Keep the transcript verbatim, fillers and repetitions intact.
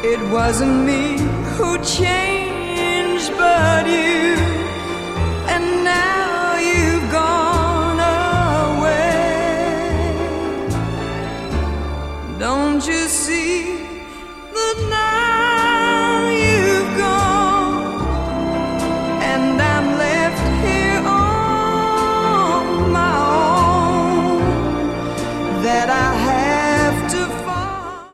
It wasn't me who changed, but you. And now you've gone away. Don't you see the night